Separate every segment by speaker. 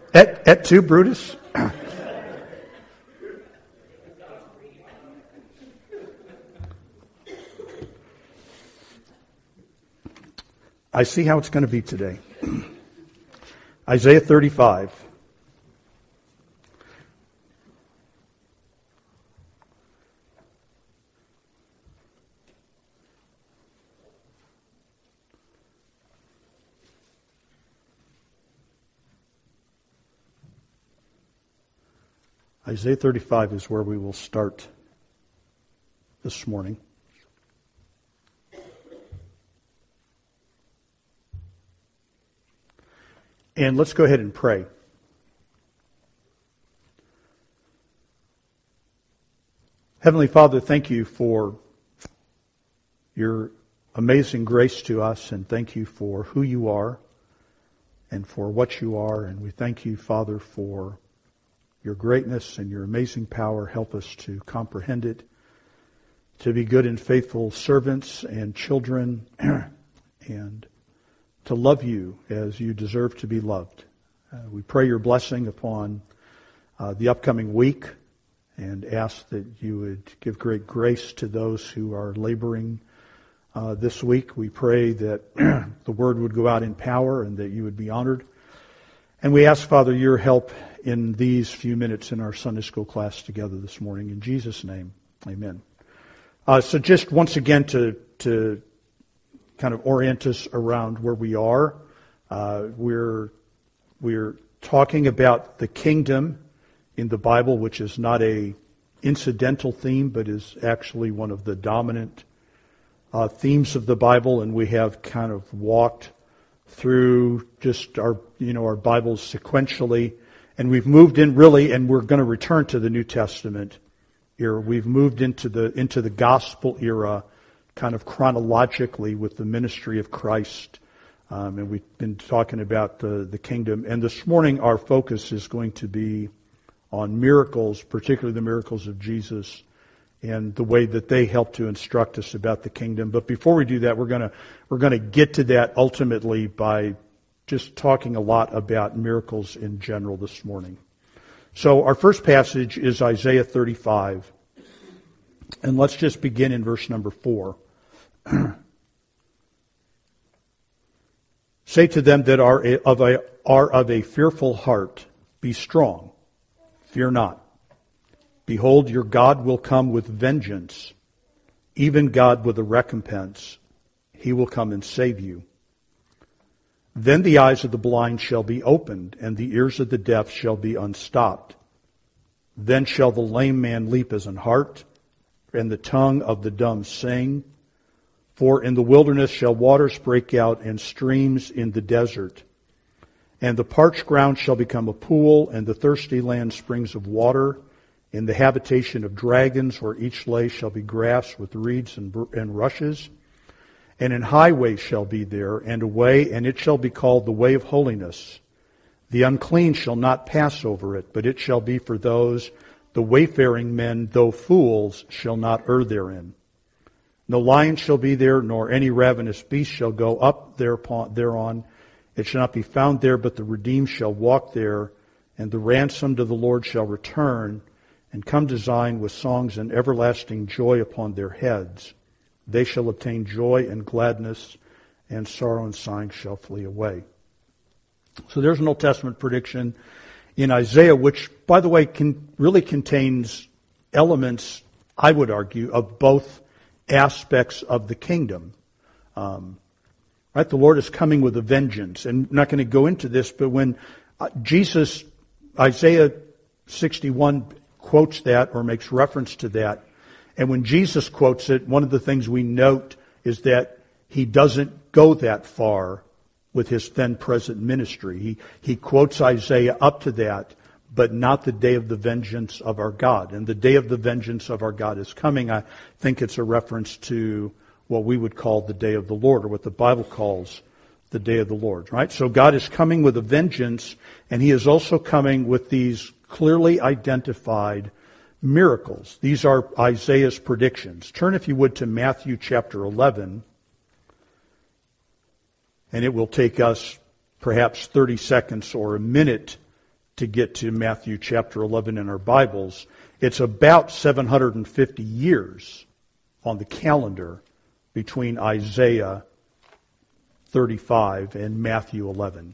Speaker 1: Et tu, Brutus? I see how it's going to be today. Isaiah 35. Isaiah 35 is where we will start this morning. And let's go ahead and pray. Heavenly Father, thank you for your amazing grace to us, and thank you for who you are and for what you are. And we thank you, Father, for your greatness and your amazing power. Help us to comprehend it, to be good and faithful servants and children, and to love you as you deserve to be loved. We pray your blessing upon the upcoming week and ask that you would give great grace to those who are laboring this week. We pray that the word would go out in power and that you would be honored. And we ask, Father, your help in these few minutes in our Sunday school class together this morning. In Jesus' name, amen. So just once again to kind of orient us around where we are. We're talking about the kingdom in the Bible, which is not a incidental theme, but is actually one of the dominant themes of the Bible. And we have kind of walked through just our Bibles sequentially, and we've moved in really, and we're going to return to the New Testament era. We've moved into the gospel era, kind of chronologically with the ministry of Christ, and we've been talking about the kingdom. And this morning our focus is going to be on miracles, particularly the miracles of Jesus and the way that they help to instruct us about the kingdom. But before we do that, we're going to get to that ultimately by just talking a lot about miracles in general this morning. So our first passage is Isaiah 35, and let's just begin in verse number 4. Say to them that are of a fearful heart, be strong, fear not. Behold, your God will come with vengeance, even God with a recompense. He will come and save you. Then the eyes of the blind shall be opened, and the ears of the deaf shall be unstopped. Then shall the lame man leap as an hart, and the tongue of the dumb sing. For in the wilderness shall waters break out, and streams in the desert. And the parched ground shall become a pool, and the thirsty land springs of water. In the habitation of dragons, where each lay shall be grass with reeds and rushes. And an highway shall be there, and a way, and it shall be called the way of holiness. The unclean shall not pass over it, but it shall be for those, the wayfaring men, though fools, shall not err therein. No lion shall be there, nor any ravenous beast shall go up thereon. It shall not be found there, but the redeemed shall walk there, and the ransomed of the Lord shall return, and come to Zion with songs and everlasting joy upon their heads. They shall obtain joy and gladness, and sorrow and sighing shall flee away. So there's an Old Testament prediction in Isaiah, which, by the way, really contains elements, I would argue, of both aspects of the kingdom. Right? The Lord is coming with a vengeance. And I'm not going to go into this, but when Isaiah 61 quotes that or makes reference to that, and when Jesus quotes it, one of the things we note is that he doesn't go that far with his then present ministry. He quotes Isaiah up to that, but not the day of the vengeance of our God. And the day of the vengeance of our God is coming. I think it's a reference to what we would call the day of the Lord, or what the Bible calls the day of the Lord, right? So God is coming with a vengeance, and he is also coming with these clearly identified miracles. These are Isaiah's predictions. Turn, if you would, to Matthew chapter 11, and it will take us perhaps 30 seconds or a minute to get to Matthew chapter 11 in our Bibles. It's about 750 years on the calendar between Isaiah 35 and Matthew 11.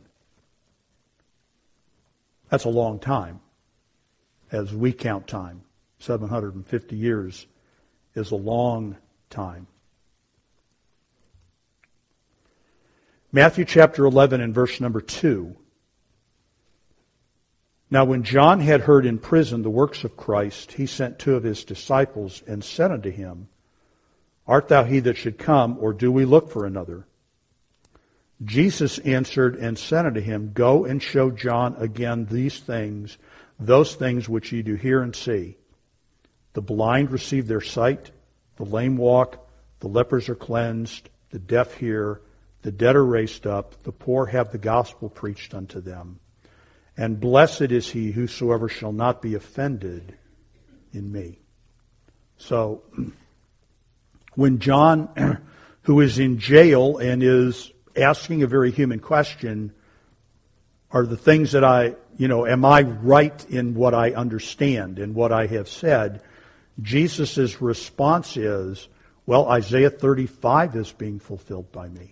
Speaker 1: That's a long time as we count time. 750 years is a long time. Matthew chapter 11 and verse number 2. Now when John had heard in prison the works of Christ, he sent 2 of his disciples and said unto him, Art thou he that should come, or do we look for another? Jesus answered and said unto him, Go and show John again these things, those things which ye do hear and see. The blind receive their sight, the lame walk, the lepers are cleansed, the deaf hear, the dead are raised up, the poor have the gospel preached unto them. And blessed is he whosoever shall not be offended in me. So, when John, who is in jail and is asking a very human question, are the things that am I right in what I understand and what I have said? Jesus' response is, well, Isaiah 35 is being fulfilled by me.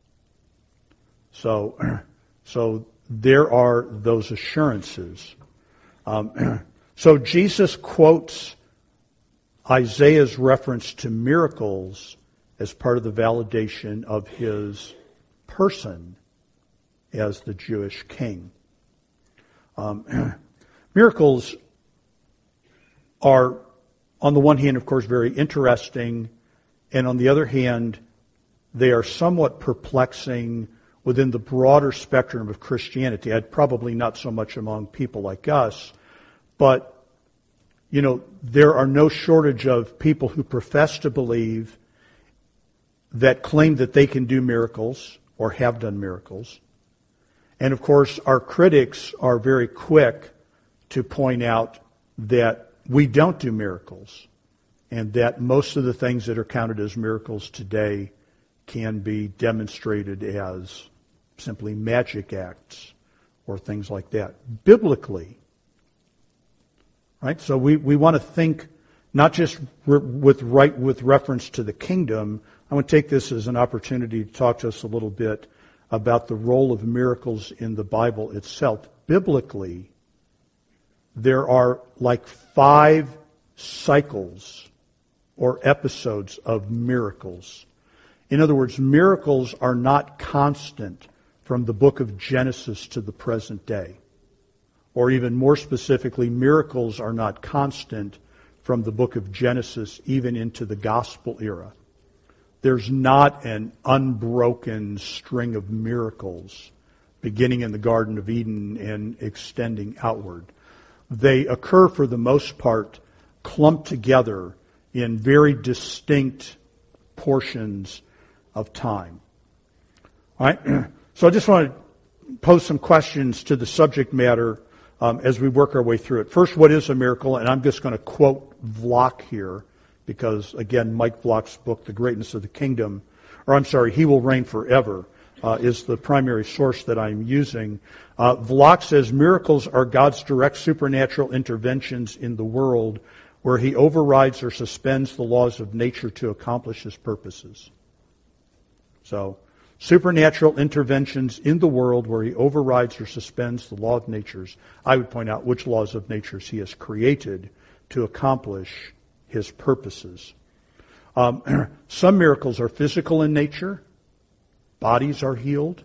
Speaker 1: So there are those assurances. So Jesus quotes Isaiah's reference to miracles as part of the validation of his person as the Jewish king. Miracles are, on the one hand, of course, very interesting, and on the other hand, they are somewhat perplexing within the broader spectrum of Christianity. Probably not so much among people like us, but, there are no shortage of people who profess to believe that claim that they can do miracles or have done miracles. And of course, our critics are very quick to point out that we don't do miracles and that most of the things that are counted as miracles today can be demonstrated as simply magic acts or things like that. Biblically, right? So we want to think not just with reference to the kingdom. I want to take this as an opportunity to talk to us a little bit about the role of miracles in the Bible itself. Biblically, there are like 5 cycles or episodes of miracles. In other words, miracles are not constant from the book of Genesis to the present day. Or even more specifically, miracles are not constant from the book of Genesis even into the gospel era. There's not an unbroken string of miracles beginning in the Garden of Eden and extending outward. They occur for the most part clumped together in very distinct portions of time. All right? So I just want to pose some questions to the subject matter as we work our way through it. First, what is a miracle? And I'm just going to quote Vlock here because, again, Mike Vlock's book, The Greatness of the Kingdom, He Will Reign Forever, is the primary source that I'm using. Vlock says, miracles are God's direct supernatural interventions in the world where He overrides or suspends the laws of nature to accomplish His purposes. So, supernatural interventions in the world where He overrides or suspends the law of natures. I would point out which laws of natures He has created to accomplish His purposes. Some miracles are physical in nature. Bodies are healed.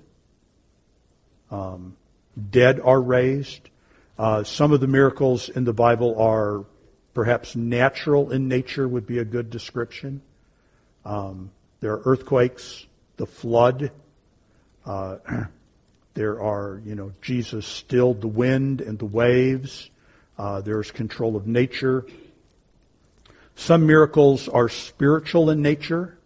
Speaker 1: Dead are raised. Some of the miracles in the Bible are perhaps natural in nature would be a good description. There are earthquakes, the flood. There are, Jesus stilled the wind and the waves. There's control of nature. Some miracles are spiritual in nature.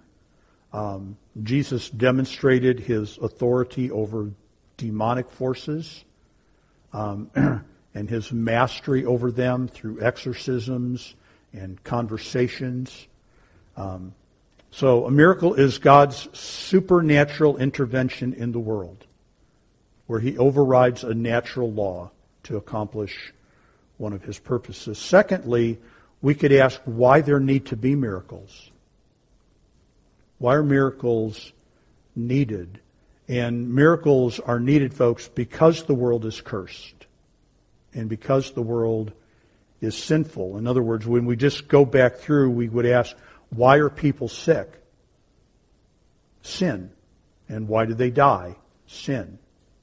Speaker 1: Jesus demonstrated His authority over demonic forces and His mastery over them through exorcisms and conversations. So a miracle is God's supernatural intervention in the world where He overrides a natural law to accomplish one of his purposes. Secondly, we could ask why there need to be miracles. Why are miracles needed? And miracles are needed, folks, because the world is cursed and because the world is sinful. In other words, when we just go back through, we would ask, why are people sick? Sin. And why do they die? Sin.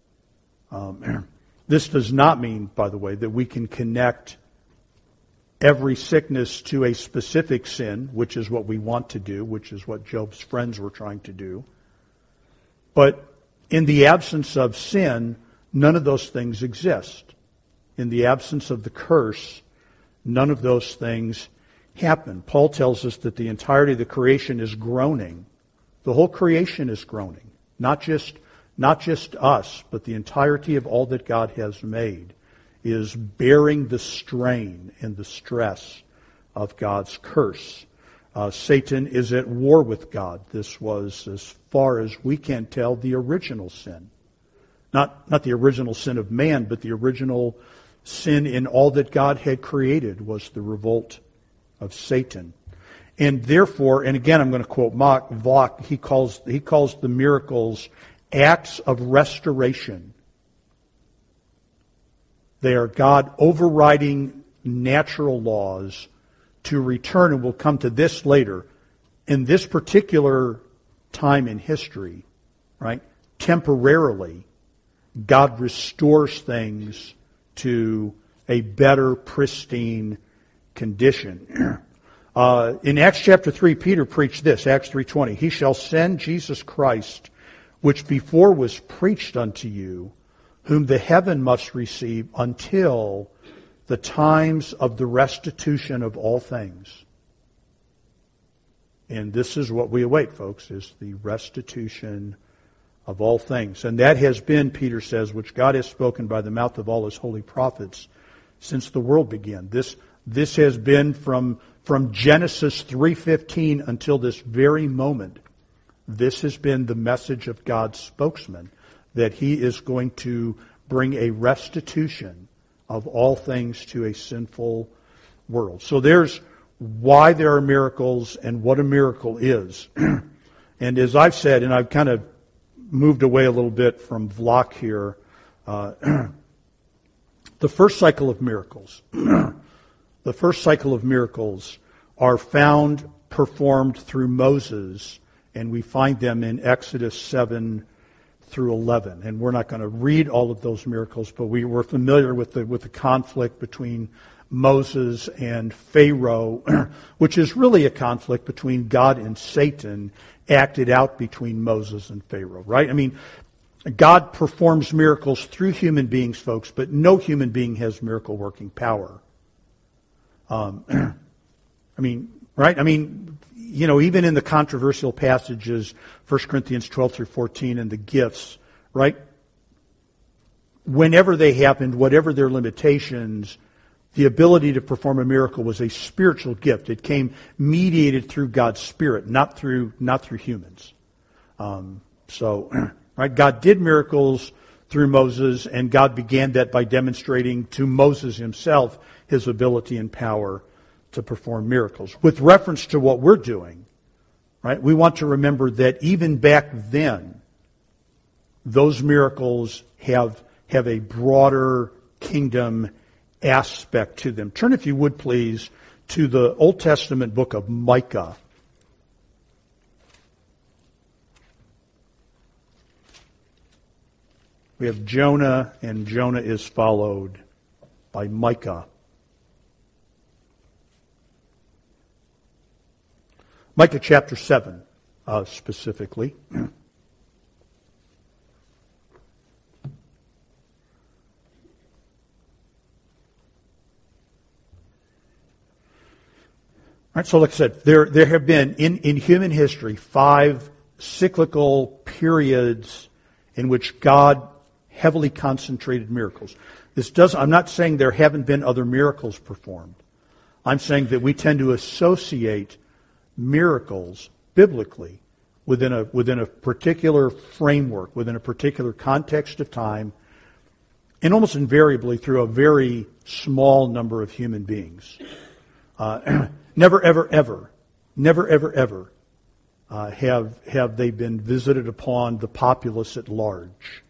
Speaker 1: This does not mean, by the way, that we can connect every sickness to a specific sin, which is what we want to do, which is what Job's friends were trying to do. But in the absence of sin, none of those things exist. In the absence of the curse, none of those things happen. Paul tells us that the entirety of the creation is groaning. The whole creation is groaning. Not just us, but the entirety of all that God has made is bearing the strain and the stress of God's curse. Satan is at war with God. This was, as far as we can tell, the original sin. Not the original sin of man, but the original sin in all that God had created was the revolt of Satan. And therefore, and again I'm going to quote Vlock, he calls the miracles acts of restoration. They are God overriding natural laws to return, and we'll come to this later. In this particular time in history, right, temporarily, God restores things to a better, pristine condition. In Acts chapter 3, Peter preached this, Acts 3:20, He shall send Jesus Christ, which before was preached unto you, whom the heaven must receive until the times of the restitution of all things. And this is what we await, folks, is the restitution of all things. And that has been, Peter says, which God has spoken by the mouth of all His holy prophets since the world began. This has been from Genesis 3:15 until this very moment. This has been the message of God's spokesman, that He is going to bring a restitution of all things to a sinful world. So there's why there are miracles and what a miracle is. And as I've said, and I've kind of moved away a little bit from Vlock here, the first cycle of miracles, are found performed through Moses, and we find them in Exodus 7 through 11. And we're not going to read all of those miracles, but we were familiar with the conflict between Moses and Pharaoh, which is really a conflict between God and Satan, acted out between Moses and Pharaoh, right? I mean, God performs miracles through human beings, folks, but no human being has miracle-working power. Right? I mean, you know, even in the controversial passages, 1 Corinthians 12 through 14 and the gifts, right? Whenever they happened, whatever their limitations, the ability to perform a miracle was a spiritual gift. It came mediated through God's Spirit, not through humans. Right? God did miracles through Moses, and God began that by demonstrating to Moses himself His ability and power to perform miracles. With reference to what we're doing, right? We want to remember that even back then, those miracles have a broader kingdom aspect to them. Turn, if you would please, to the Old Testament book of Micah. We have Jonah, and Jonah is followed by Micah. Micah chapter 7, specifically. All right, so like I said, there have been, in human history, 5 cyclical periods in which God heavily concentrated miracles. I'm not saying there haven't been other miracles performed. I'm saying that we tend to associate miracles biblically within a particular framework, within a particular context of time, and almost invariably through a very small number of human beings. Never, ever, ever have they been visited upon the populace at large.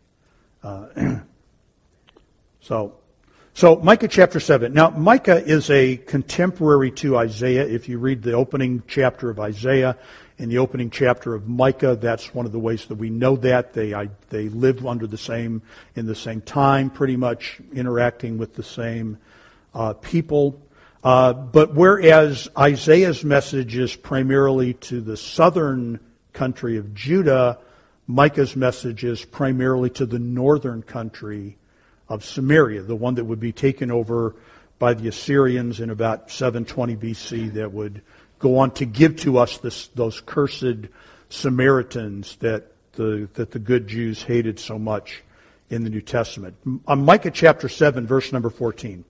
Speaker 1: So Micah chapter 7. Now, Micah is a contemporary to Isaiah. If you read the opening chapter of Isaiah and the opening chapter of Micah, that's one of the ways that we know that. They lived in the same time, pretty much interacting with the same people. But whereas Isaiah's message is primarily to the southern country of Judah, Micah's message is primarily to the northern country of Samaria, the one that would be taken over by the Assyrians in about 720 BC, that would go on to give to us those cursed Samaritans that the good Jews hated so much in the New Testament. Micah chapter 7, verse number 14.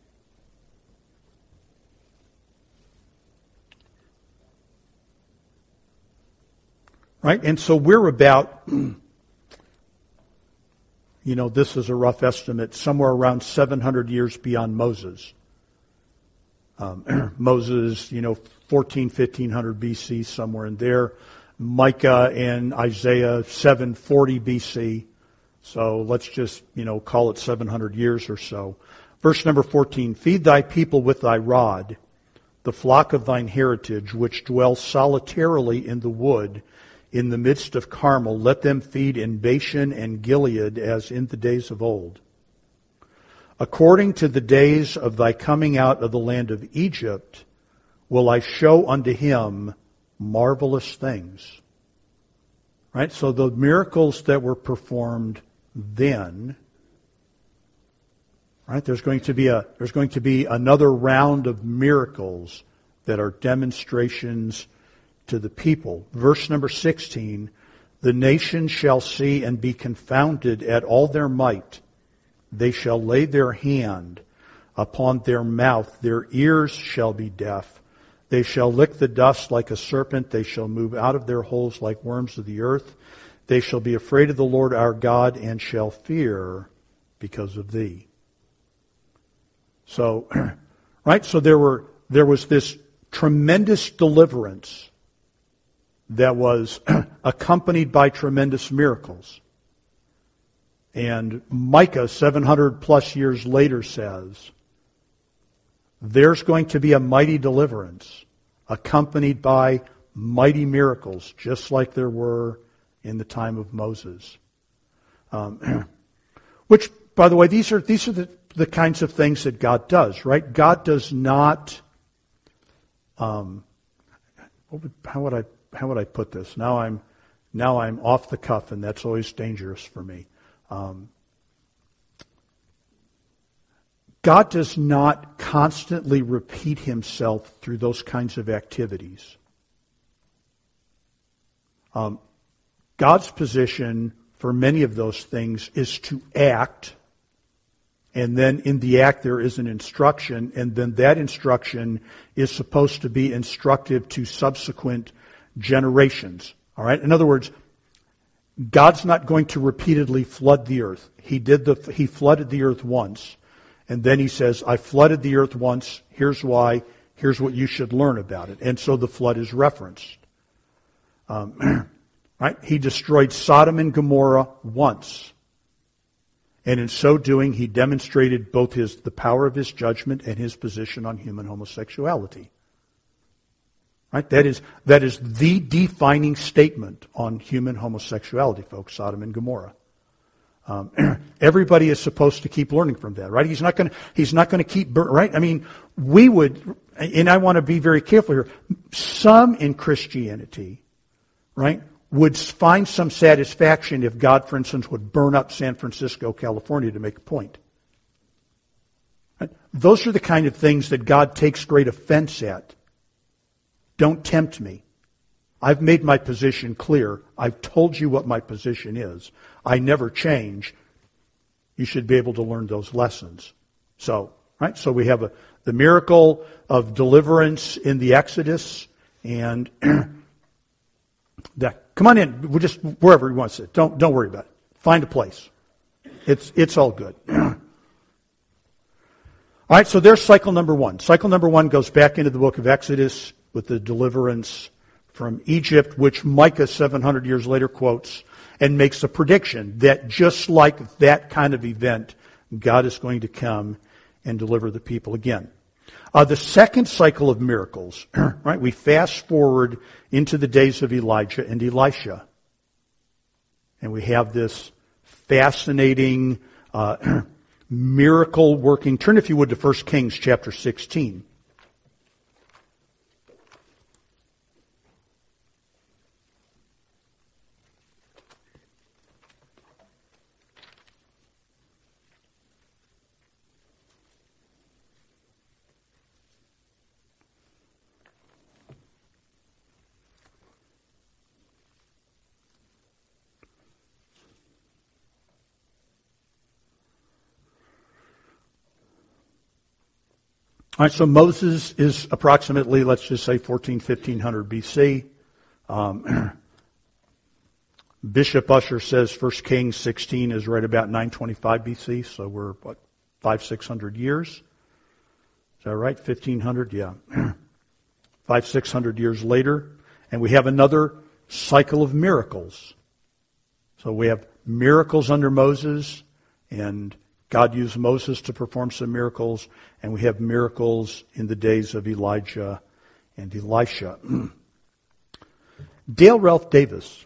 Speaker 1: Right? And so we're about, this is a rough estimate, somewhere around 700 years beyond Moses. Moses, 1500 BC, somewhere in there. Micah and Isaiah, 740 BC. So let's just, call it 700 years or so. Verse number 14, feed thy people with thy rod, the flock of thine heritage, which dwell solitarily in the wood, in the midst of Carmel. Let them feed in Bashan and Gilead as in the days of old. According to the days of thy coming out of the land of Egypt, will I show unto him marvelous things. Right? So the miracles that were performed then, right? There's going to be another round of miracles that are demonstrations to the people. Verse number 16, the nations shall see and be confounded at all their might. They shall lay their hand upon their mouth. Their ears shall be deaf. They shall lick the dust like a serpent. They shall move out of their holes like worms of the earth. They shall be afraid of the Lord our God and shall fear because of thee. So, right? So there was this tremendous deliverance that was accompanied by tremendous miracles. And Micah, 700 plus years later, says, there's going to be a mighty deliverance accompanied by mighty miracles, just like there were in the time of Moses. Which, by the way, these are the kinds of things that God does, right? God does not, how would I put this? Now I'm off the cuff, and that's always dangerous for me. God does not constantly repeat himself through those kinds of activities. God's position for many of those things is to act, and then in the act there is an instruction, and then that instruction is supposed to be instructive to subsequent generations. All right? In other words, God's not going to repeatedly flood the earth. He flooded the earth once, and then he says, I flooded the earth once, here's why, here's what you should learn about it. And so the flood is referenced. Right? He destroyed Sodom and Gomorrah once. And in so doing, he demonstrated both the power of his judgment and his position on human homosexuality. Right? That is the defining statement on human homosexuality, folks, Sodom and Gomorrah. Everybody is supposed to keep learning from that, right? He's not going to keep, right? I mean, we would, and I want to be very careful here, some in Christianity, right, would find some satisfaction if God, for instance, would burn up San Francisco, California to make a point. Right? Those are the kind of things that God takes great offense at. Don't tempt me. I've made my position clear. I've told you what my position is. I never change. You should be able to learn those lessons. So, right? So we have the miracle of deliverance in the Exodus, and come on in. We'll just wherever he wants it. Don't worry about it. Find a place. It's all good. All right, so there's cycle number one. Cycle number one goes back into the book of Exodus with the deliverance from Egypt, which Micah 700 years later quotes and makes a prediction that just like that kind of event, God is going to come and deliver the people again. The second cycle of miracles, right? We fast forward into the days of Elijah and Elisha. And we have this fascinating miracle working. Turn, if you would, to 1 Kings chapter 16. All right, so Moses is approximately, let's just say, 1500 BC. Bishop Usher says 1 Kings 16 is right about 925 BC, so we're, 500-600 years. Is that right? 1500? Yeah. 500-600 years later, and we have another cycle of miracles. So we have miracles under Moses, and God used Moses to perform some miracles, and we have miracles in the days of Elijah and Elisha. Dale Ralph Davis,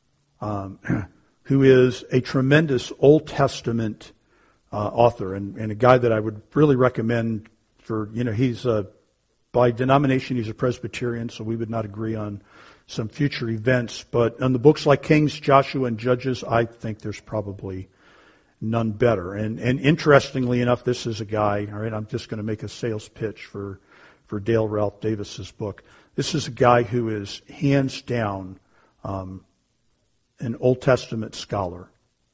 Speaker 1: who is a tremendous Old Testament author, and a guy that I would really recommend for, he's by denomination, he's a Presbyterian, so we would not agree on some future events, but on the books like Kings, Joshua, and Judges, I think there's probably none better. And interestingly enough, this is a guy, all right, I'm just going to make a sales pitch for Dale Ralph Davis's book. This is a guy who is hands down an Old Testament scholar.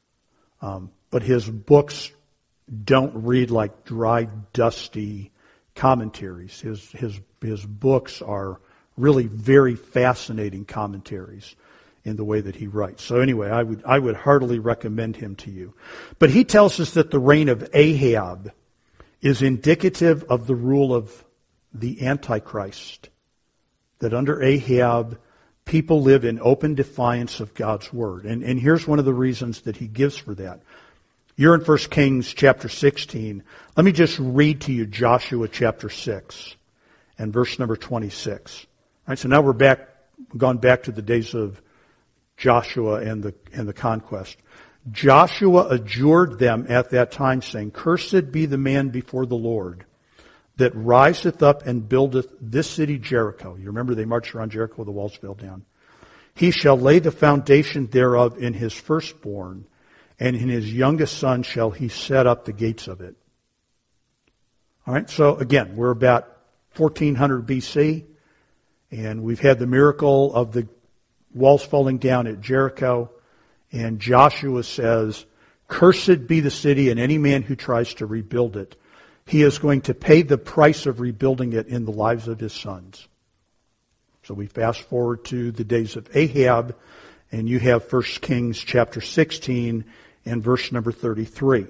Speaker 1: But his books don't read like dry, dusty commentaries. His books are really very fascinating commentaries in the way that he writes. So anyway, I would heartily recommend him to you. But he tells us that the reign of Ahab is indicative of the rule of the Antichrist. That under Ahab, people live in open defiance of God's word. And here's one of the reasons that he gives for that. You're in 1 Kings chapter 16. Let me just read to you Joshua chapter 6 and verse number 26. All right, so now we're gone back to the days of Joshua and the conquest. Joshua adjured them at that time, saying, "Cursed be the man before the Lord, that riseth up and buildeth this city Jericho." You remember they marched around Jericho, the walls fell down. "He shall lay the foundation thereof in his firstborn, and in his youngest son shall he set up the gates of it." All right, so again, we're about 1400 BC, and we've had the miracle of the walls falling down at Jericho, and Joshua says, "Cursed be the city and any man who tries to rebuild it. He is going to pay the price of rebuilding it in the lives of his sons." So we fast forward to the days of Ahab, and you have 1 Kings chapter 16 and verse number 33.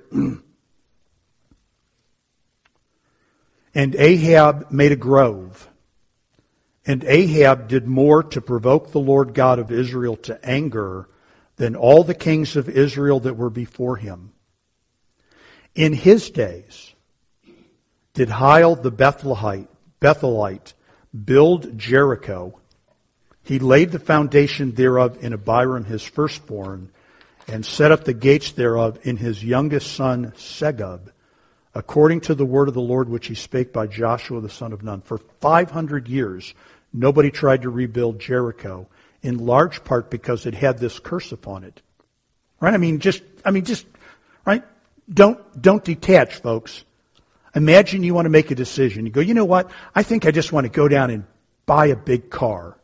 Speaker 1: "And Ahab made a grove. And Ahab did more to provoke the Lord God of Israel to anger than all the kings of Israel that were before him. In his days did Hiel the Bethelite build Jericho. He laid the foundation thereof in Abiram his firstborn, and set up the gates thereof in his youngest son Segub, according to the word of the Lord which he spake by Joshua the son of Nun." For 500 years, nobody tried to rebuild Jericho, in large part because it had this curse upon it. Right? Just right? Don't detach, folks. Imagine you want to make a decision. You go, you know what? I think I just want to go down and buy a big car.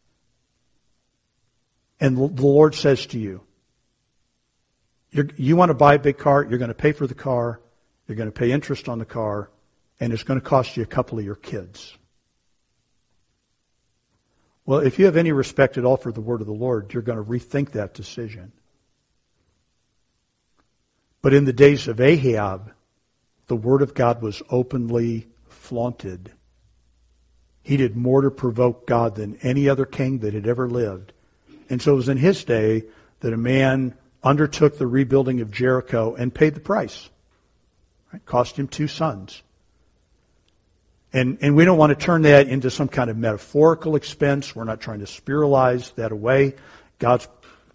Speaker 1: And the Lord says to you, you want to buy a big car, you're going to pay for the car, you're going to pay interest on the car, and it's going to cost you a couple of your kids. Well, if you have any respect at all for the word of the Lord, you're going to rethink that decision. But in the days of Ahab, the Word of God was openly flaunted. He did more to provoke God than any other king that had ever lived. And so it was in his day that a man undertook the rebuilding of Jericho and paid the price. It cost him 2 sons. And we don't want to turn that into some kind of metaphorical expense. We're not trying to spiritualize that away. God's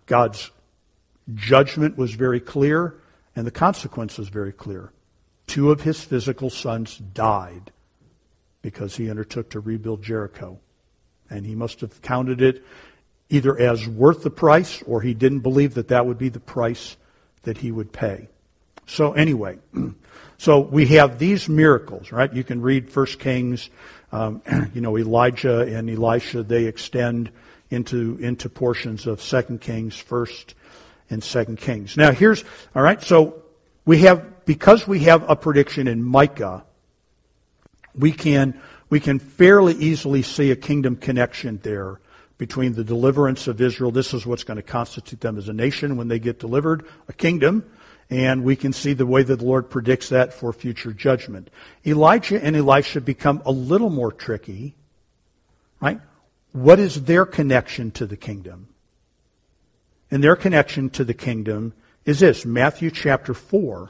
Speaker 1: judgment was very clear, and the consequence was very clear. 2 of his physical sons died because he undertook to rebuild Jericho. And he must have counted it either as worth the price, or he didn't believe that that would be the price that he would pay. So anyway, so we have these miracles, right? You can read 1 Kings, Elijah and Elisha, they extend into portions of 2 Kings, 1st and 2 Kings. Now all right, so because we have a prediction in Micah, we can fairly easily see a kingdom connection there between the deliverance of Israel. This is what's going to constitute them as a nation when they get delivered, a kingdom. And we can see the way that the Lord predicts that for future judgment. Elijah and Elisha become a little more tricky, right? What is their connection to the kingdom? And their connection to the kingdom is this, Matthew chapter 4.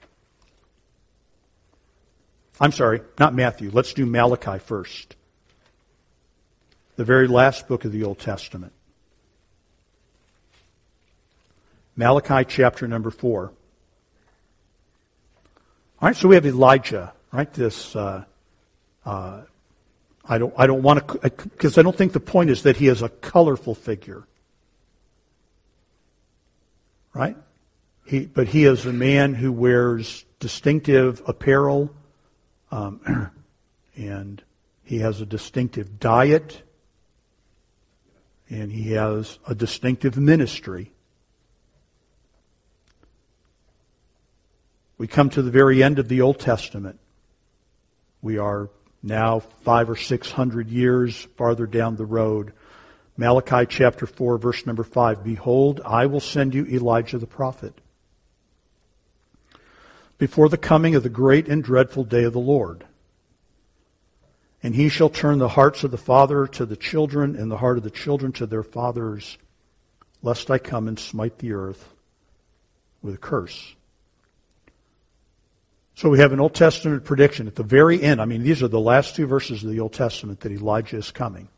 Speaker 1: I'm sorry, not Matthew. Let's do Malachi first. The very last book of the Old Testament. Malachi chapter number 4. All right, so we have Elijah, right? This, I don't want to, because I don't think the point is that he is a colorful figure, right? But he is a man who wears distinctive apparel, and he has a distinctive diet, and he has a distinctive ministry. We come to the very end of the Old Testament. We are now 500 or 600 years farther down the road. Malachi chapter 4, verse number 5. Behold, I will send you Elijah the prophet before the coming of the great and dreadful day of the Lord. And he shall turn the hearts of the father to the children, and the heart of the children to their fathers, lest I come and smite the earth with a curse. So we have an Old Testament prediction at the very end. I mean, these are the last 2 verses of the Old Testament that Elijah is coming.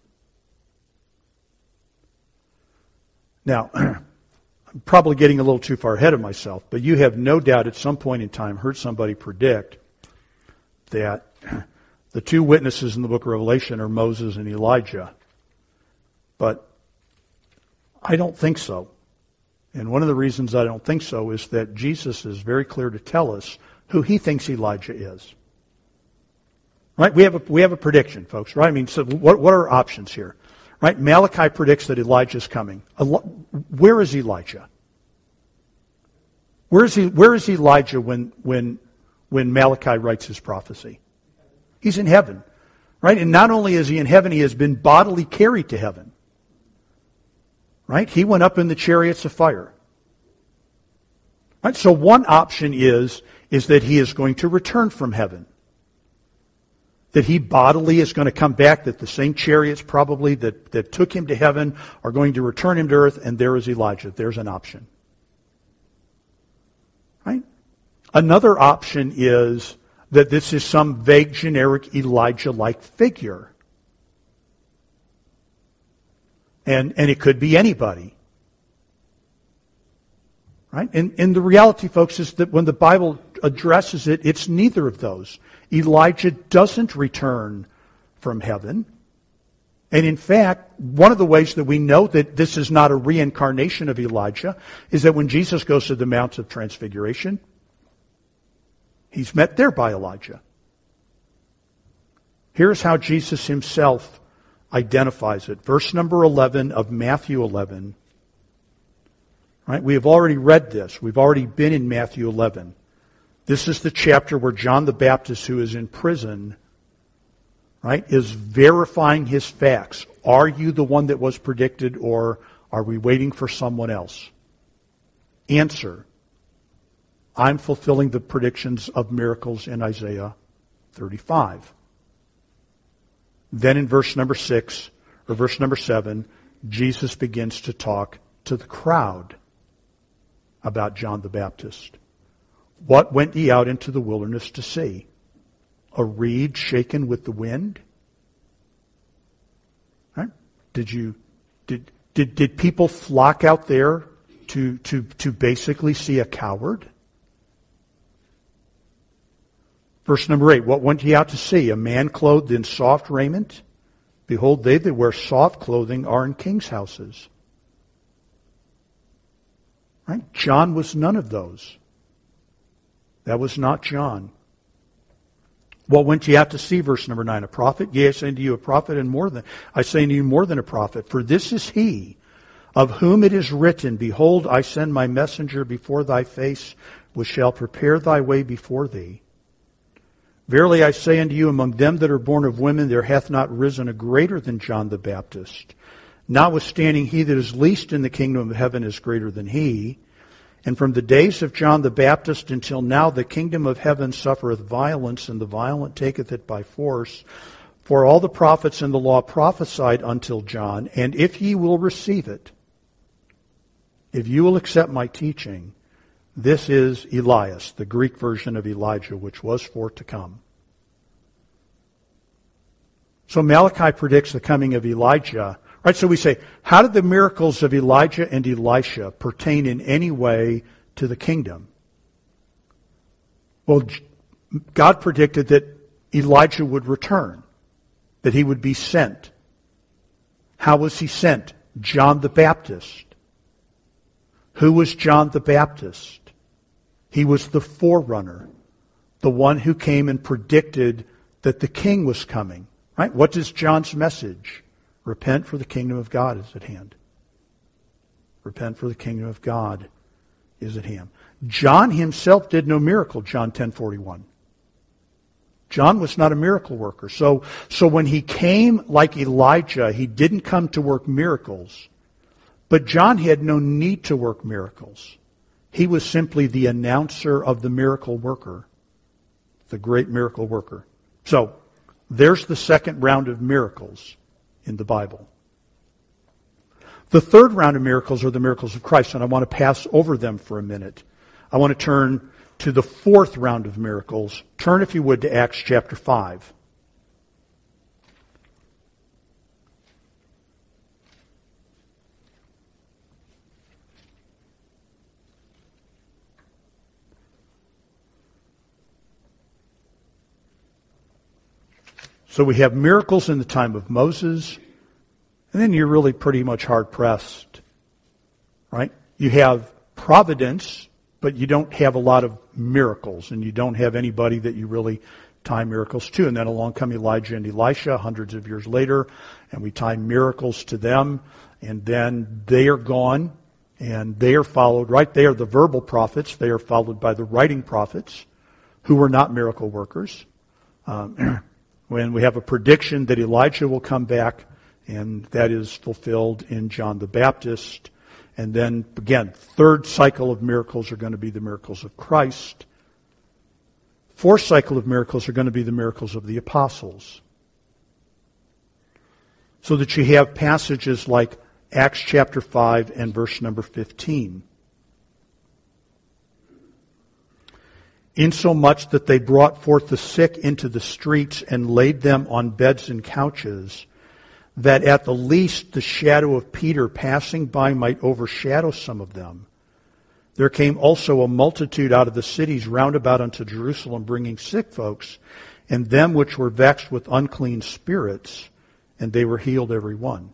Speaker 1: Now, I'm probably getting a little too far ahead of myself, but you have no doubt at some point in time heard somebody predict that the 2 witnesses in the book of Revelation are Moses and Elijah. But I don't think so. And one of the reasons I don't think so is that Jesus is very clear to tell us who he thinks Elijah is. Right? We have a prediction, folks, right? I mean, so what are our options here? Right? Malachi predicts that Elijah is coming. Where is Elijah? Where is Elijah when Malachi writes his prophecy? He's in heaven. Right? And not only is he in heaven, he has been bodily carried to heaven. Right? He went up in the chariots of fire. Right? So one option is that he is going to return from heaven. That he bodily is going to come back, that the same chariots probably that took him to heaven are going to return him to earth, and there is Elijah. There's an option. Right? Another option is that this is some vague, generic Elijah-like figure. And it could be anybody. Right? And the reality, folks, is that when the Bible addresses it, it's neither of those. Elijah doesn't return from heaven. And in fact, one of the ways that we know that this is not a reincarnation of Elijah is that when Jesus goes to the Mount of Transfiguration, he's met there by Elijah. Here's how Jesus himself identifies it. Verse number 11 of Matthew 11. Right? We have already read this. We've already been in Matthew 11. This is the chapter where John the Baptist, who is in prison, right, is verifying his facts. Are you the one that was predicted, or are we waiting for someone else? Answer. I'm fulfilling the predictions of miracles in Isaiah 35. Then in verse number 6, or verse number 7, Jesus begins to talk to the crowd about John the Baptist. What went ye out into the wilderness to see? A reed shaken with the wind? Right? Did people flock out there to basically see a coward? Verse number 8, what went ye out to see? A man clothed in soft raiment? Behold, they that wear soft clothing are in kings' houses. Right? John was none of those. That was not John. What went ye out to see? Verse number 9, a prophet? Yea, I say unto you a prophet, and more than I say unto you more than a prophet. For this is he of whom it is written, Behold, I send my messenger before thy face, which shall prepare thy way before thee. Verily I say unto you, among them that are born of women, there hath not risen a greater than John the Baptist. Notwithstanding, he that is least in the kingdom of heaven is greater than he. And from the days of John the Baptist until now, the kingdom of heaven suffereth violence, and the violent taketh it by force. For all the prophets and the law prophesied until John, and if ye will receive it, if you will accept my teaching, this is Elias, the Greek version of Elijah, which was for to come. So Malachi predicts the coming of Elijah. Right, so we say, how did the miracles of Elijah and Elisha pertain in any way to the kingdom? Well, God predicted that Elijah would return, that he would be sent. How was he sent? John the Baptist. Who was John the Baptist? He was the forerunner, the one who came and predicted that the king was coming. Right? What is John's message? Repent, for the kingdom of God is at hand. Repent, for the kingdom of God is at hand. John himself did no miracle, John 10:41. John was not a miracle worker. So when he came like Elijah, he didn't come to work miracles. But John had no need to work miracles. He was simply the announcer of the miracle worker, the great miracle worker. So there's the second round of miracles in the Bible. The third round of miracles are the miracles of Christ, and I want to pass over them for a minute. I want to turn to the fourth round of miracles. Turn, if you would, to Acts chapter 5. So we have miracles in the time of Moses, and then you're really pretty much hard-pressed, right? You have providence, but you don't have a lot of miracles, and you don't have anybody that you really tie miracles to. And then along come Elijah and Elisha hundreds of years later, and we tie miracles to them, and then they are gone, and they are followed, right? They are the verbal prophets. They are followed by the writing prophets, who were not miracle workers. When we have a prediction that Elijah will come back, and that is fulfilled in John the Baptist. And then, again, third cycle of miracles are going to be the miracles of Christ. Fourth cycle of miracles are going to be the miracles of the apostles. So that you have passages like Acts chapter 5 and verse number 15. Insomuch that they brought forth the sick into the streets and laid them on beds and couches, that at the least the shadow of Peter passing by might overshadow some of them. There came also a multitude out of the cities round about unto Jerusalem, bringing sick folks, and them which were vexed with unclean spirits, and they were healed every one.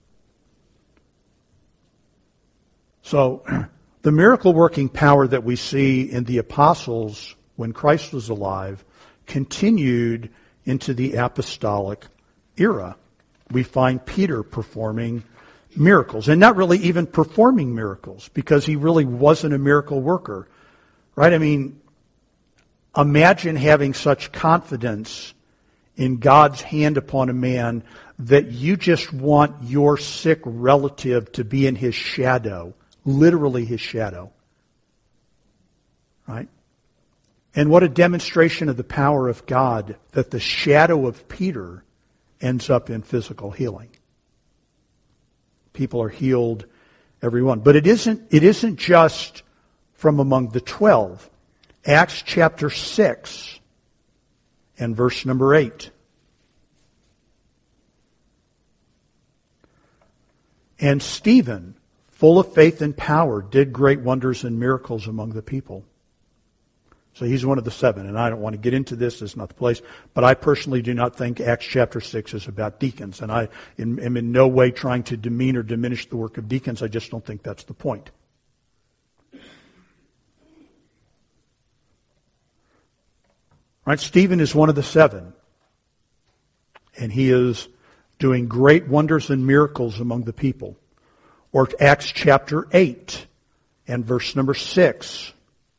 Speaker 1: So, the miracle-working power that we see in the apostles when Christ was alive continued into the apostolic era. We find Peter performing miracles, and not really even performing miracles, because he really wasn't a miracle worker. Right? I mean, imagine having such confidence in God's hand upon a man that you just want your sick relative to be in his shadow. Literally his shadow. Right? And what a demonstration of the power of God that the shadow of Peter ends up in physical healing. People are healed, everyone. But it isn't just from among the 12. Acts chapter 6 and verse number 8. And Stephen, full of faith and power, did great wonders and miracles among the people. So he's one of the 7, and I don't want to get into this, it's not the place, but I personally do not think Acts chapter 6 is about deacons, and I am in no way trying to demean or diminish the work of deacons, I just don't think that's the point. Right, Stephen is one of the 7, and he is doing great wonders and miracles among the people. Or Acts chapter 8 and verse number 6.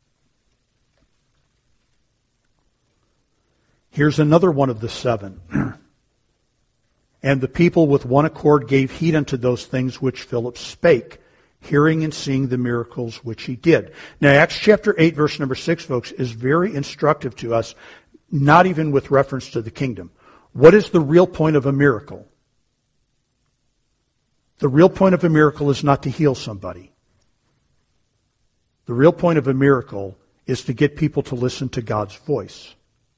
Speaker 1: Here's another one of the 7. And the people with one accord gave heed unto those things which Philip spake, hearing and seeing the miracles which he did. Now, Acts chapter 8, verse number 6, folks, is very instructive to us, not even with reference to the kingdom. What is the real point of a miracle? The real point of a miracle is not to heal somebody. The real point of a miracle is to get people to listen to God's voice.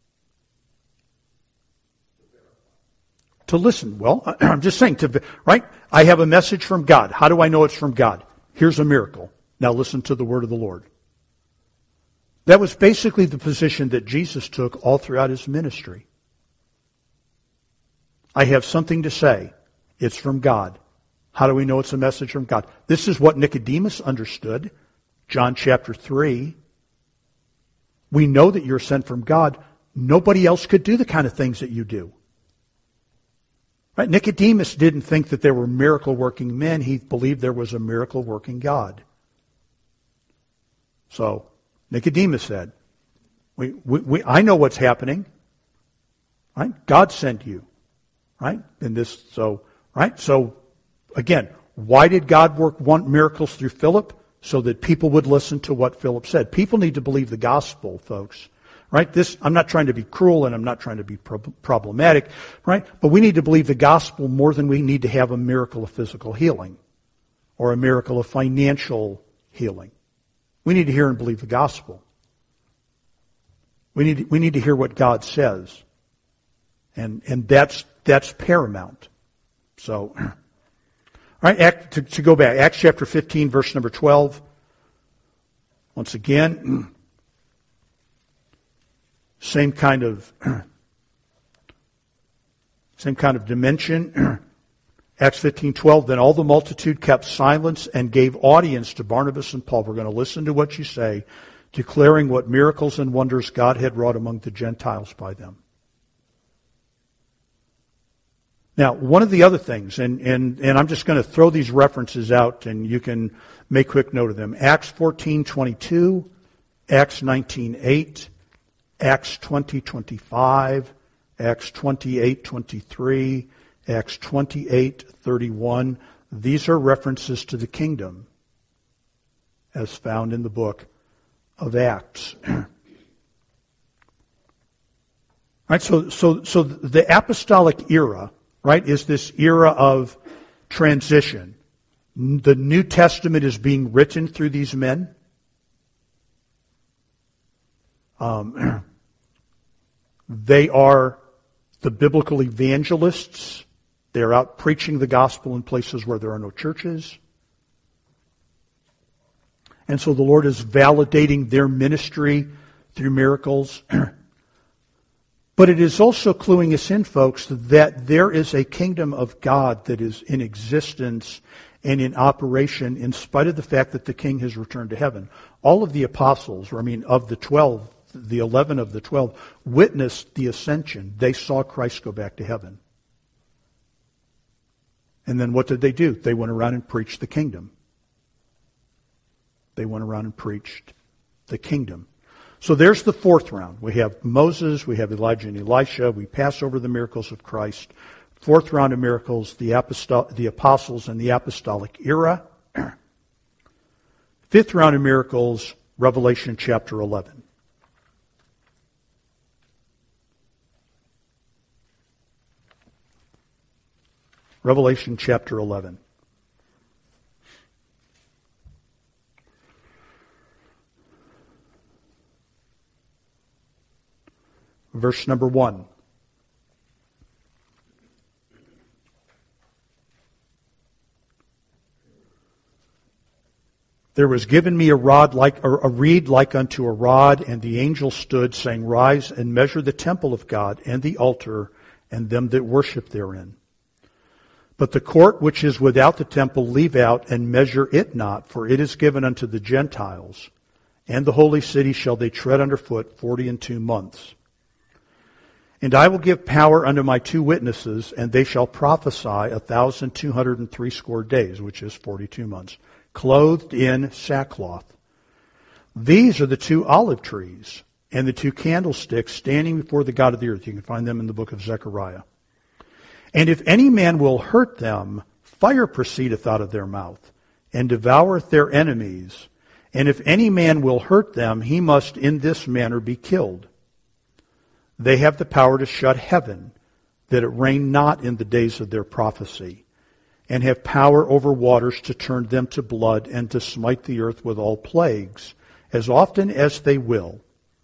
Speaker 1: To listen. Well, I'm just saying, right? I have a message from God. How do I know it's from God? Here's a miracle. Now listen to the word of the Lord. That was basically the position that Jesus took all throughout his ministry. I have something to say. It's from God. How do we know it's a message from God? This is what Nicodemus understood. John chapter 3. We know that you're sent from God. Nobody else could do the kind of things that you do. Right? Nicodemus didn't think that there were miracle-working men. He believed there was a miracle-working God. So, Nicodemus said, I know what's happening. Right? God sent you. Right? So, again, why did God work miracles through Philip? So that people would listen to what Philip said. People need to believe the gospel, folks. Right? I'm not trying to be cruel and I'm not trying to be problematic, right? But we need to believe the gospel more than we need to have a miracle of physical healing or a miracle of financial healing. We need to hear and believe the gospel. We need to hear what God says. And that's paramount. So, all right, to go back, Acts chapter 15, verse number 12. Once again, same kind of dimension. Acts 15:12. Then all the multitude kept silence and gave audience to Barnabas and Paul. We're going to listen to what you say, declaring what miracles and wonders God had wrought among the Gentiles by them. Now, one of the other things, and I'm just going to throw these references out, and you can make quick note of them. Acts 14:22, Acts 19:8. Acts 20:25, Acts 28:23, Acts 28:31. These are references to the kingdom as found in the book of Acts. Right, so the apostolic era, right, is this era of transition. The New Testament is being written through these men. They are the biblical evangelists. They're out preaching the gospel in places where there are no churches. And so the Lord is validating their ministry through miracles. But it is also cluing us in, folks, that there is a kingdom of God that is in existence and in operation in spite of the fact that the King has returned to heaven. All of the apostles, of the 12, the 11 of the 12, witnessed the ascension. They saw Christ go back to heaven. And then what did they do? They went around and preached the kingdom. They went around and preached the kingdom. So there's the fourth round. We have Moses, we have Elijah and Elisha, we pass over the miracles of Christ. Fourth round of miracles, the apostles and the apostolic era. Fifth round of miracles, Revelation chapter 11. Revelation chapter 11. Verse number 1. There was given me a reed like unto a rod, and the angel stood, saying, Rise and measure the temple of God, and the altar, and them that worship therein. But the court which is without the temple leave out, and measure it not, for it is given unto the Gentiles. And the holy city shall they tread under foot 42 months. And I will give power unto my 2 witnesses, and they shall prophesy 1,260 days, which is 42 months, clothed in sackcloth. These are the 2 olive trees and the 2 candlesticks standing before the God of the earth. You can find them in the book of Zechariah. And if any man will hurt them, fire proceedeth out of their mouth, and devoureth their enemies. And if any man will hurt them, he must in this manner be killed. They have the power to shut heaven, that it rain not in the days of their prophecy, and have power over waters to turn them to blood, and to smite the earth with all plagues, as often as they will.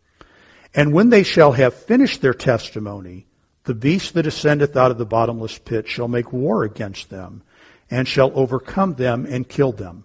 Speaker 1: And when they shall have finished their testimony, the beast that ascendeth out of the bottomless pit shall make war against them, and shall overcome them and kill them.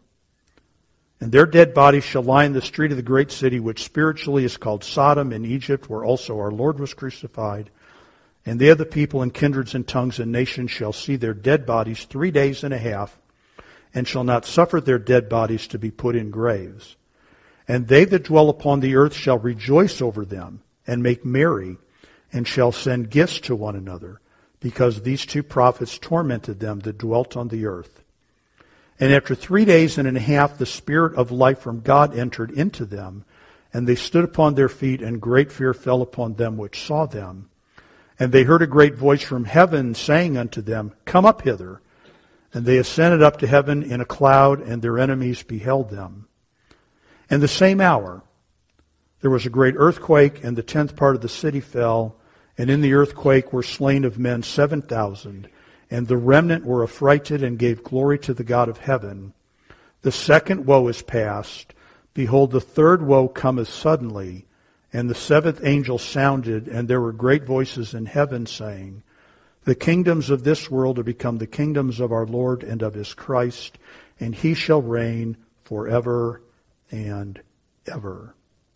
Speaker 1: And their dead bodies shall lie in the street of the great city, which spiritually is called Sodom in Egypt, where also our Lord was crucified. And they of the people and kindreds and tongues and nations shall see their dead bodies 3 days and a half, and shall not suffer their dead bodies to be put in graves. And they that dwell upon the earth shall rejoice over them, and make merry, and shall send gifts to one another, because these 2 prophets tormented them that dwelt on the earth. And after 3 days and a half the Spirit of life from God entered into them, and they stood upon their feet, and great fear fell upon them which saw them. And they heard a great voice from heaven saying unto them, Come up hither. And they ascended up to heaven in a cloud, and their enemies beheld them. And the same hour there was a great earthquake, and the 10th part of the city fell, and in the earthquake were slain of men 7,000, and the remnant were affrighted and gave glory to the God of heaven. The second woe is past. Behold, the 3rd woe cometh suddenly. And the 7th angel sounded, and there were great voices in heaven saying, The kingdoms of this world are become the kingdoms of our Lord and of his Christ, and he shall reign forever and ever.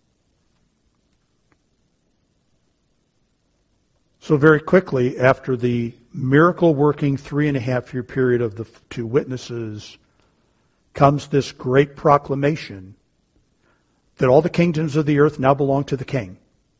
Speaker 1: So very quickly, after the miracle-working 3.5-year period of the 2 witnesses, comes this great proclamation that all the kingdoms of the earth now belong to the King.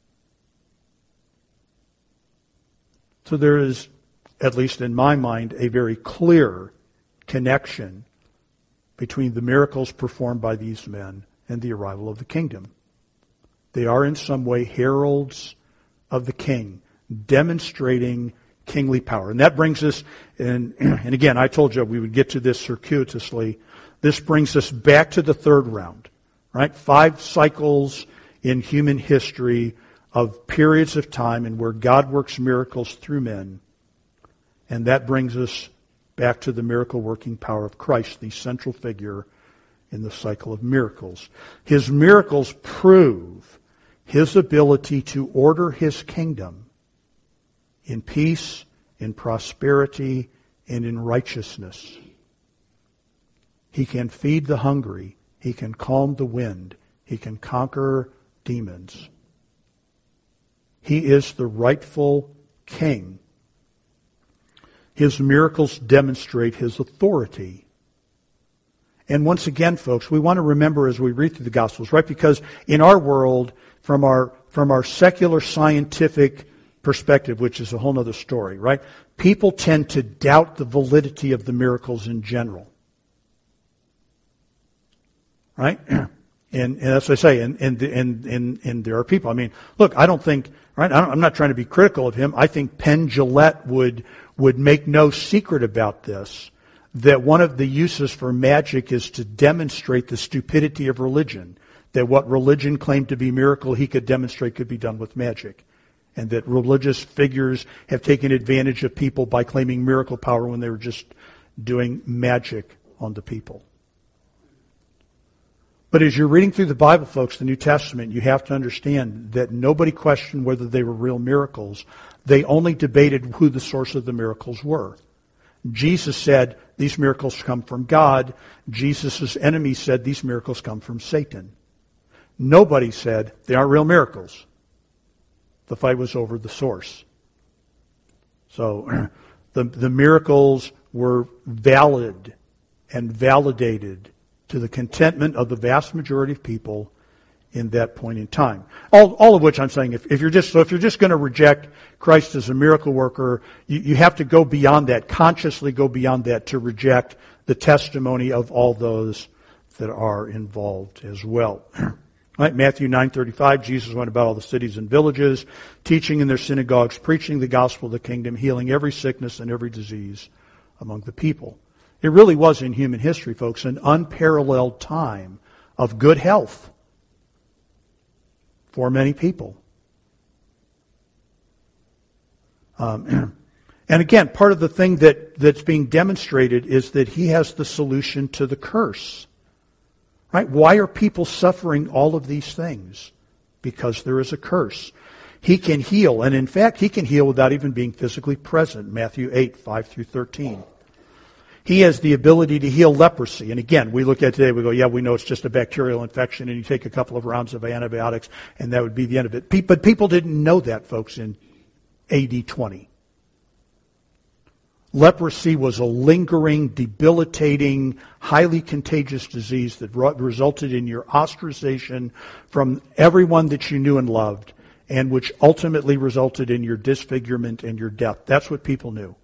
Speaker 1: So there is, at least in my mind, a very clear connection between the miracles performed by these men and the arrival of the kingdom. They are in some way heralds of the King, demonstrating kingly power. And that brings us, and again, I told you we would get to this circuitously. This brings us back to the 3rd round. Right? 5 cycles in human history of periods of time in where God works miracles through men. And that brings us back to the miracle-working power of Christ, the central figure in the cycle of miracles. His miracles prove his ability to order his kingdom in peace, in prosperity, and in righteousness. He can feed the hungry. He can calm the wind. He can conquer demons. He is the rightful king. His miracles demonstrate his authority. And once again, folks, we want to remember as we read through the Gospels, right? Because in our world, from our secular scientific perspective, which is a whole other story, right? People tend to doubt the validity of the miracles in general. Right? And as I say, and there are people. I mean, look, I don't think, right? I'm not trying to be critical of him. I think Penn Jillette would make no secret about this, that one of the uses for magic is to demonstrate the stupidity of religion, that what religion claimed to be miracle, he could demonstrate could be done with magic. And that religious figures have taken advantage of people by claiming miracle power when they were just doing magic on the people. But as you're reading through the Bible, folks, the New Testament, you have to understand that nobody questioned whether they were real miracles. They only debated who the source of the miracles were. Jesus said, these miracles come from God. Jesus' enemies said, these miracles come from Satan. Nobody said, they aren't real miracles. The fight was over the source. So the miracles were valid and validated to the contentment of the vast majority of people in that point in time. All of which I'm saying, if you're just going to reject Christ as a miracle worker, you have to go beyond that, consciously go beyond that to reject the testimony of all those that are involved as well. Right, Matthew 9:35, Jesus went about all the cities and villages, teaching in their synagogues, preaching the gospel of the kingdom, healing every sickness and every disease among the people. It really was in human history, folks, an unparalleled time of good health for many people. And again, part of the thing that's being demonstrated is that he has the solution to the curse. Right? Why are people suffering all of these things? Because there is a curse. He can heal, and in fact, he can heal without even being physically present. Matthew 8:5-13. He has the ability to heal leprosy. And again, we look at it today, we go, yeah, we know it's just a bacterial infection, and you take a couple of rounds of antibiotics, and that would be the end of it. But people didn't know that, folks, in AD 20. Leprosy was a lingering, debilitating, highly contagious disease that resulted in your ostracization from everyone that you knew and loved, and which ultimately resulted in your disfigurement and your death. That's what people knew.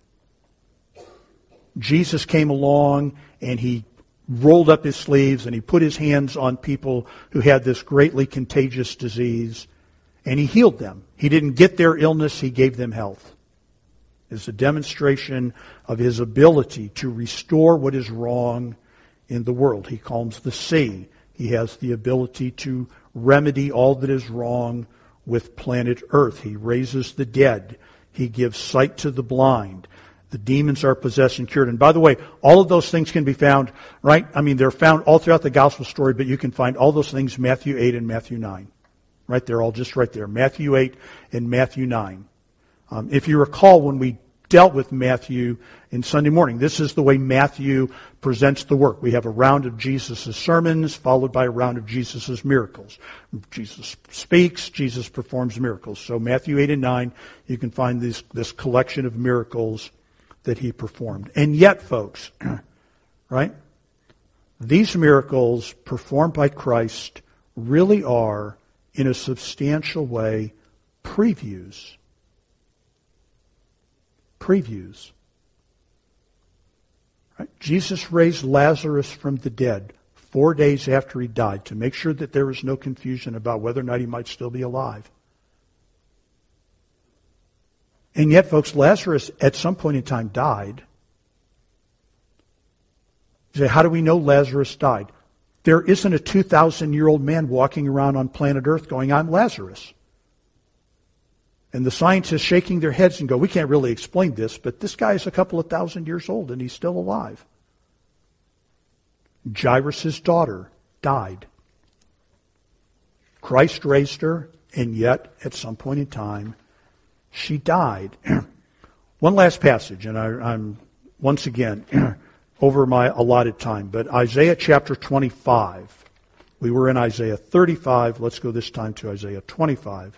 Speaker 1: Jesus came along and he rolled up his sleeves and he put his hands on people who had this greatly contagious disease, and he healed them. He didn't get their illness, he gave them health. It's a demonstration of his ability to restore what is wrong in the world. He calms the sea. He has the ability to remedy all that is wrong with planet Earth. He raises the dead. He gives sight to the blind. The demons are possessed and cured. And by the way, all of those things can be found, right? I mean, they're found all throughout the gospel story, but you can find all those things in Matthew 8 and Matthew 9. Right? They're all just right there. Matthew 8 and Matthew 9. If you recall, when we dealt with Matthew in Sunday morning, this is the way Matthew presents the work. We have a round of Jesus' sermons followed by a round of Jesus' miracles. Jesus speaks, Jesus performs miracles. So Matthew 8 and 9, you can find this collection of miracles that he performed. And yet, folks, right, these miracles performed by Christ really are, in a substantial way, previews. Right? Jesus raised Lazarus from the dead 4 days after he died to make sure that there was no confusion about whether or not he might still be alive. And yet, folks, Lazarus at some point in time died. You say, how do we know Lazarus died? There isn't a 2,000-year-old man walking around on planet Earth going, I'm Lazarus. And the scientists shaking their heads and go, we can't really explain this, but this guy is a couple of thousand years old and he's still alive. Jairus' daughter died. Christ raised her, and yet, at some point in time, she died. One last passage, and I'm once again over my allotted time, but Isaiah chapter 25. We were in Isaiah 35. Let's go this time to Isaiah 25.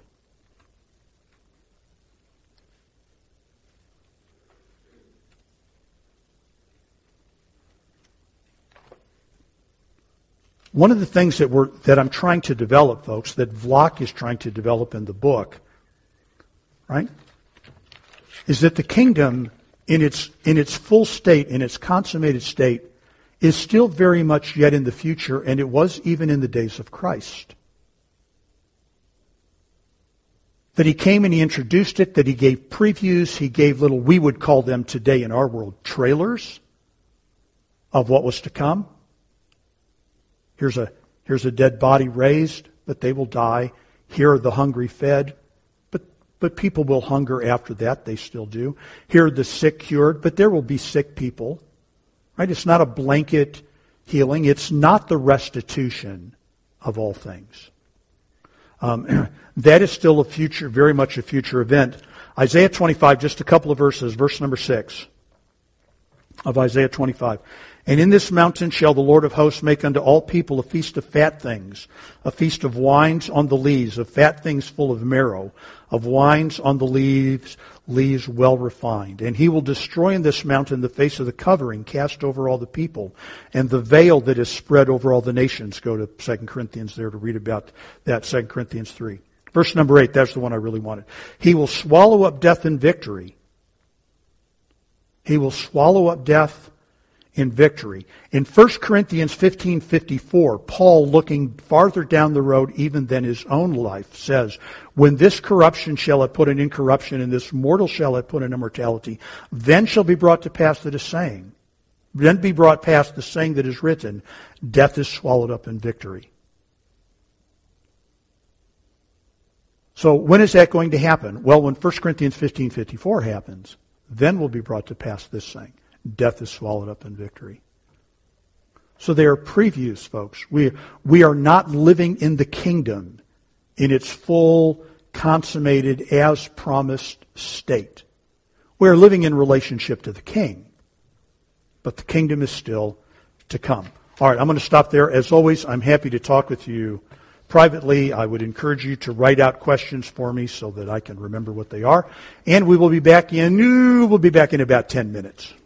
Speaker 1: One of the things that I'm trying to develop, folks, that Vlock is trying to develop in the book, right, is that the kingdom in its full state, in its consummated state, is still very much yet in the future, and it was even in the days of Christ. That he came and he introduced it, that he gave previews, he gave little, we would call them today in our world, trailers of what was to come. Here's Here's a dead body raised, but they will die. Here are the hungry fed, but people will hunger after that. They still do. Here are the sick cured, but there will be sick people. Right? It's not a blanket healing. It's not the restitution of all things. That is still a future, very much a future event. Isaiah 25, just a couple of verses, verse number 6 of Isaiah 25. And in this mountain shall the Lord of hosts make unto all people a feast of fat things, a feast of wines on the lees, of fat things full of marrow, of wines on the leaves well refined. And he will destroy in this mountain the face of the covering cast over all the people, and the veil that is spread over all the nations. Go to 2 Corinthians there to read about that, 2 Corinthians 3. Verse number 8, that's the one I really wanted. He will swallow up death in victory. He will swallow up death in victory. In 1 Corinthians 15:54, Paul, looking farther down the road even than his own life, says, when this corruption shall have put an incorruption, and this mortal shall have put an immortality, then shall be brought to pass that is saying, then be brought past the saying that is written, death is swallowed up in victory. So when is that going to happen? Well, when 1 Corinthians 15:54 happens, then will be brought to pass this saying, death is swallowed up in victory. So they are previews, folks. We are not living in the kingdom in its full, consummated, as promised state. We are living in relationship to the King. But the kingdom is still to come. All right, I'm going to stop there. As always, I'm happy to talk with you privately. I would encourage you to write out questions for me so that I can remember what they are. And we'll be back in about 10 minutes.